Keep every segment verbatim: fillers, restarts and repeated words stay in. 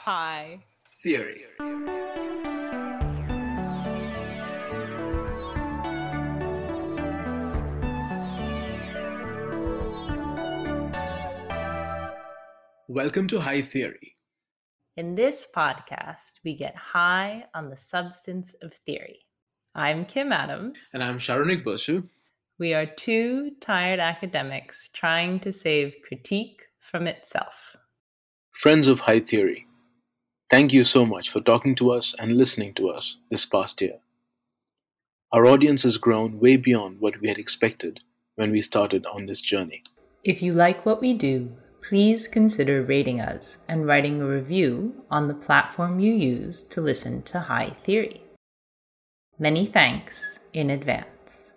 Hi. Theory. Welcome to High Theory. In this podcast, we get high on the substance of theory. I'm Kim Adams. And I'm Sharonik Basu. We are two tired academics trying to save critique from itself. Friends of High Theory, thank you so much for talking to us and listening to us this past year. Our audience has grown way beyond what we had expected when we started on this journey. If you like what we do, please consider rating us and writing a review on the platform you use to listen to High Theory. Many thanks in advance.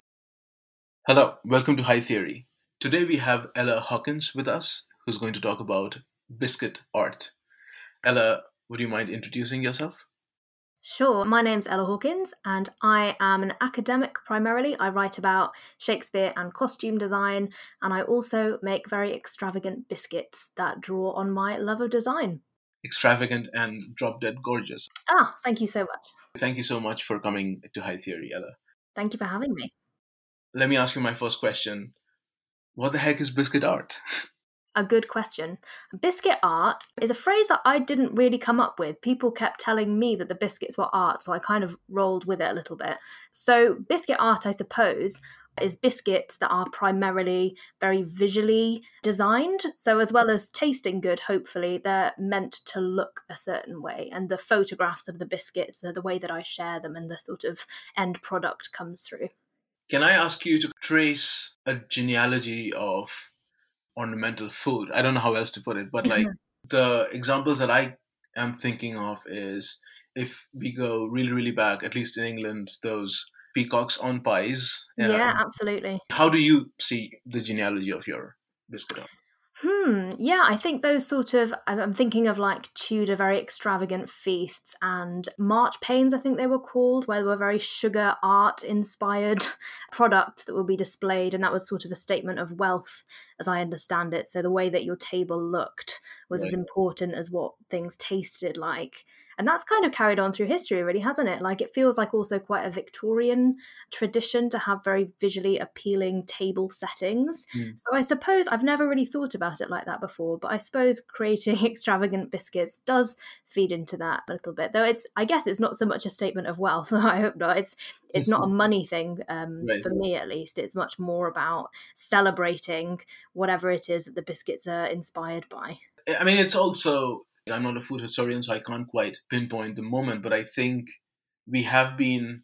Hello, welcome to High Theory. Today we have Ella Hawkins with us, who's going to talk about biscuit art. Ella, would you mind introducing yourself? Sure, my name's Ella Hawkins and I am an academic primarily. I write about Shakespeare and costume design, and I also make very extravagant biscuits that draw on my love of design. Extravagant and drop dead gorgeous. Ah, thank you so much. Thank you so much for coming to High Theory, Ella. Thank you for having me. Let me ask you my first question. What the heck is biscuit art? A good question. Biscuit art is a phrase that I didn't really come up with. People kept telling me that the biscuits were art, so I kind of rolled with it a little bit. So biscuit art, I suppose, is biscuits that are primarily very visually designed. So as well as tasting good, hopefully, they're meant to look a certain way. And the photographs of the biscuits are the way that I share them and the sort of end product comes through. Can I ask you to trace a genealogy of ornamental food? I don't know how else to put it, but like the examples that I am thinking of is if we go really, really back, at least in England, those peacocks on pies. Uh, Yeah, absolutely. how do you see the genealogy of your biscuit art? Hmm. Yeah, I think those sort of, I'm I'm thinking of like Tudor, very extravagant feasts and March Pains, I think they were called, where they were very sugar art inspired products that would be displayed. And that was sort of a statement of wealth, as I understand it. So the way that your table looked was as Right. important as what things tasted like. And that's kind of carried on through history, really, hasn't it? Like it feels like also quite a Victorian tradition to have very visually appealing table settings. Mm. So I suppose I've never really thought about it like that before, but I suppose creating extravagant biscuits does feed into that a little bit. Though it's, I guess, it's not so much a statement of wealth. I hope not. It's it's not a money thing um, Right. for me, at least. It's much more about celebrating whatever it is that the biscuits are inspired by. I mean, it's also, I'm not a food historian, so I can't quite pinpoint the moment, but I think we have been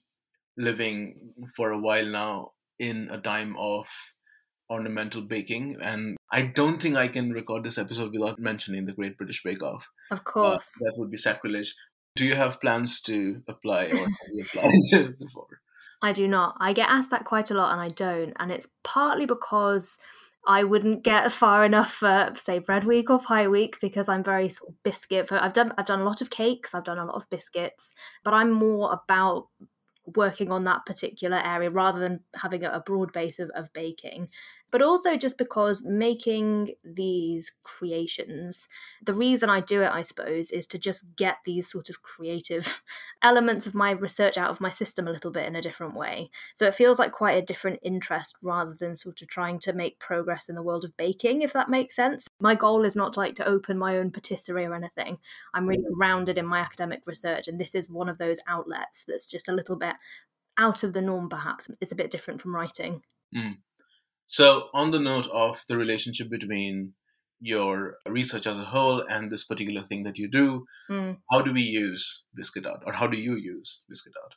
living for a while now in a time of ornamental baking, and I don't think I can record this episode without mentioning the Great British Bake Off. Of Uh, course. that would be sacrilege. Do you have plans to apply, or have you applied before? I do not. I get asked that quite a lot and I don't. And it's partly because I wouldn't get far enough for, say, bread week or pie week because I'm very sort of biscuit. I've done I've done a lot of cakes, I've done a lot of biscuits, but I'm more about working on that particular area rather than having a broad base of, of baking. But also just because making these creations, the reason I do it, I suppose, is to just get these sort of creative elements of my research out of my system a little bit in a different way. So it feels like quite a different interest rather than sort of trying to make progress in the world of baking, if that makes sense. My goal is not like to open my own patisserie or anything. I'm really grounded in my academic research, and this is one of those outlets that's just a little bit out of the norm, perhaps. It's a bit different from writing. Mm. So, on the note of the relationship between your research as a whole and this particular thing that you do, Mm. how do we use biscuit art, or how do you use biscuit art?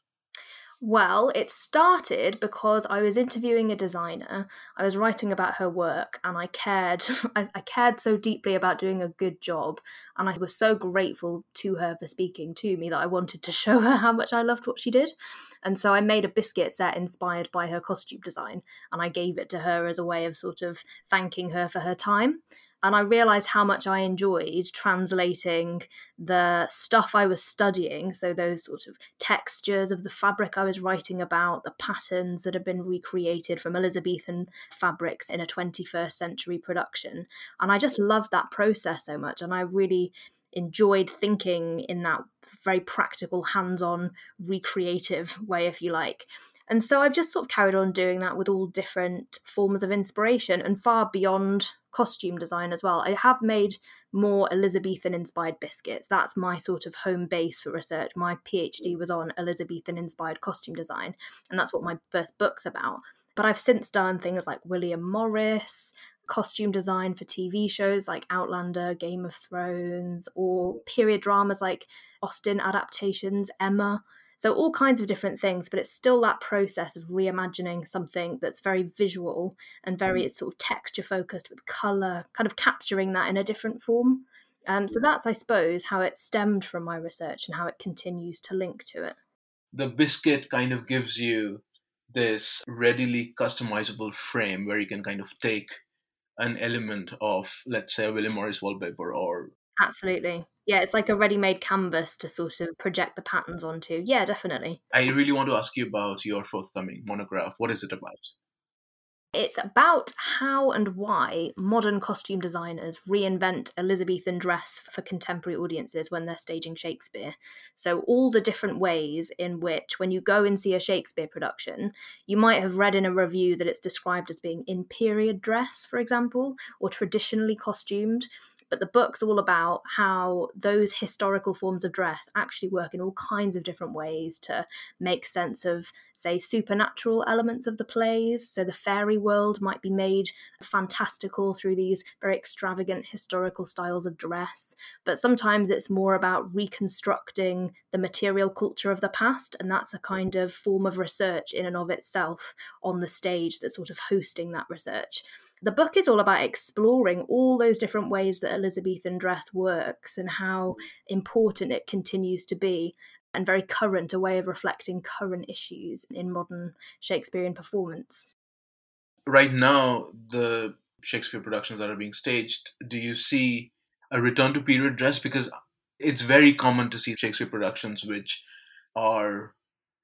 Well, it started because I was interviewing a designer. I was writing about her work, and I cared. I, I cared so deeply about doing a good job, and I was so grateful to her for speaking to me that I wanted to show her how much I loved what she did. And so I made a biscuit set inspired by her costume design, and I gave it to her as a way of sort of thanking her for her time. And I realised how much I enjoyed translating the stuff I was studying, so those sort of textures of the fabric I was writing about, the patterns that had been recreated from Elizabethan fabrics in a twenty-first century production. And I just loved that process so much. And I really enjoyed thinking in that very practical, hands-on, recreative way, if you like. And so I've just sort of carried on doing that with all different forms of inspiration and far beyond costume design as well. I have made more Elizabethan-inspired biscuits. That's my sort of home base for research. My PhD was on Elizabethan-inspired costume design, and that's what my first book's about. But I've since done things like William Morris, costume design for T V shows like Outlander, Game of Thrones, or period dramas like Austen adaptations, Emma. So all kinds of different things, but it's still that process of reimagining something that's very visual and very it's sort of texture focused with colour, kind of capturing that in a different form. Um, so that's, I suppose, how it stemmed from my research and how it continues to link to it. The biscuit kind of gives you this readily customizable frame where you can kind of take an element of, let's say, a William Morris wallpaper or... Absolutely. Yeah, it's like a ready-made canvas to sort of project the patterns onto. Yeah, definitely. I really want to ask you about your forthcoming monograph. What is it about? It's about how and why modern costume designers reinvent Elizabethan dress for contemporary audiences when they're staging Shakespeare. So all the different ways in which, when you go and see a Shakespeare production, you might have read in a review that it's described as being in period dress, for example, or traditionally costumed. But the book's all about how those historical forms of dress actually work in all kinds of different ways to make sense of, say, supernatural elements of the plays. So the fairy world might be made fantastical through these very extravagant historical styles of dress. But sometimes it's more about reconstructing the material culture of the past, and that's a kind of form of research in and of itself on the stage that's sort of hosting that research. The book is all about exploring all those different ways that Elizabethan dress works and how important it continues to be, and very current, a way of reflecting current issues in modern Shakespearean performance. Right now, the Shakespeare productions that are being staged, do you see a return to period dress? Because it's very common to see Shakespeare productions which are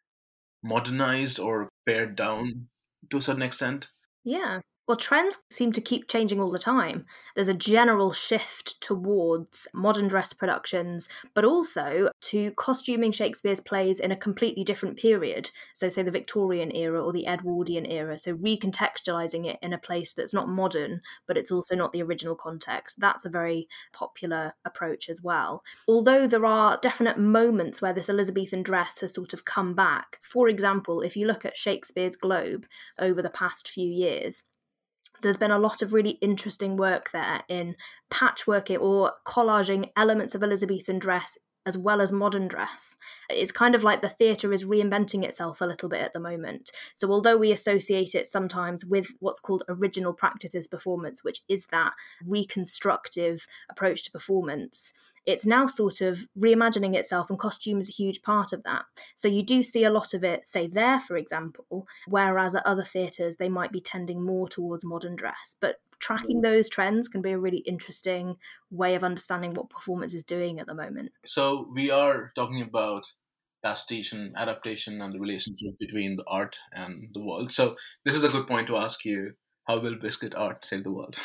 modernized or pared down to a certain extent. Yeah. Well, trends seem to keep changing all the time. There's a general shift towards modern dress productions, but also to costuming Shakespeare's plays in a completely different period. So, say, the Victorian era or the Edwardian era. So, recontextualizing it in a place that's not modern, but it's also not the original context. That's a very popular approach as well. Although there are definite moments where this Elizabethan dress has sort of come back. For example, if you look at Shakespeare's Globe over the past few years, there's been a lot of really interesting work there in patchworking or collaging elements of Elizabethan dress as well as modern dress. It's kind of like the theatre is reinventing itself a little bit at the moment. So although we associate it sometimes with what's called original practices performance, which is that reconstructive approach to performance, it's now sort of reimagining itself, and costume is a huge part of that. So you do see a lot of it, say, there, for example, whereas at other theatres, they might be tending more towards modern dress. But tracking those trends can be a really interesting way of understanding what performance is doing at the moment. So we are talking about pastiche and adaptation and the relationship between the art and the world. So this is a good point to ask you, how will biscuit art save the world?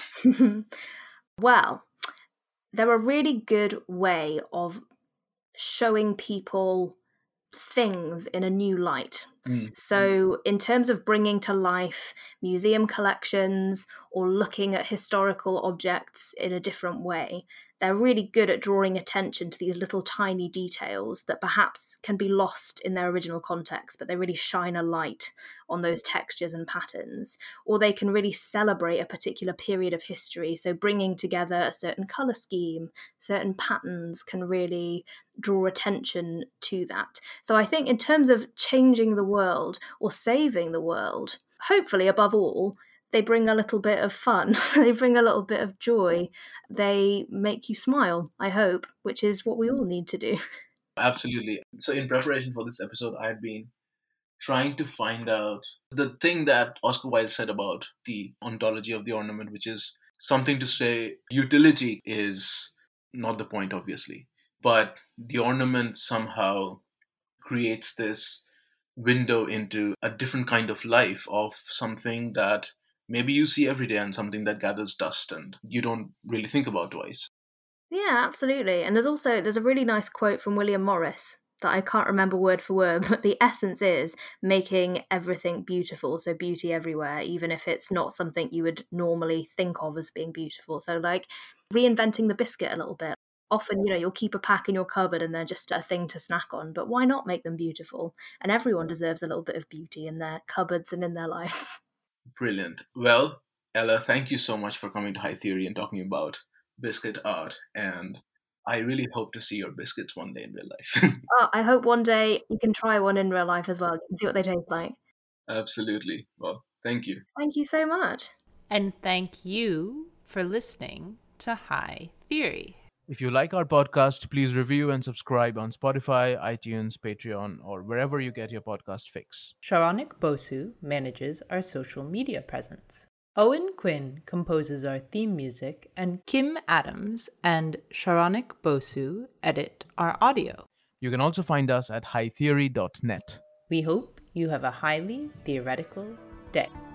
Well, they're a really good way of showing people things in a new light. Mm. So in terms of bringing to life museum collections or looking at historical objects in a different way, they're really good at drawing attention to these little tiny details that perhaps can be lost in their original context, but they really shine a light on those textures and patterns. Or they can really celebrate a particular period of history. So bringing together a certain colour scheme, certain patterns can really draw attention to that. So I think in terms of changing the world or saving the world, hopefully above all, they bring a little bit of fun. They bring a little bit of joy. They make you smile, I hope, which is what we all need to do. Absolutely. So in preparation for this episode, I had been trying to find out the thing that Oscar Wilde said about the ontology of the ornament, which is something to say utility is not the point, obviously, but the ornament somehow creates this window into a different kind of life of something that maybe you see every day and something that gathers dust and you don't really think about twice. Yeah, absolutely. And there's also there's a really nice quote from William Morris that I can't remember word for word, but the essence is making everything beautiful. So beauty everywhere, even if it's not something you would normally think of as being beautiful. So like reinventing the biscuit a little bit. Often, you know, you'll keep a pack in your cupboard and they're just a thing to snack on, but why not make them beautiful? And everyone deserves a little bit of beauty in their cupboards and in their lives. Brilliant. Well, Ella, thank you so much for coming to High Theory and talking about biscuit art. And I really hope to see your biscuits one day in real life. Oh, I hope one day you can try one in real life as well and see what they taste like. Absolutely. Well, thank you. Thank you so much. And thank you for listening to High Theory. If you like our podcast, please review and subscribe on Spotify, iTunes, Patreon, or wherever you get your podcast fix. Sharonik Bosu manages our social media presence. Owen Quinn composes our theme music, and Kim Adams and Sharonik Bosu edit our audio. You can also find us at high theory dot net. We hope you have a highly theoretical day.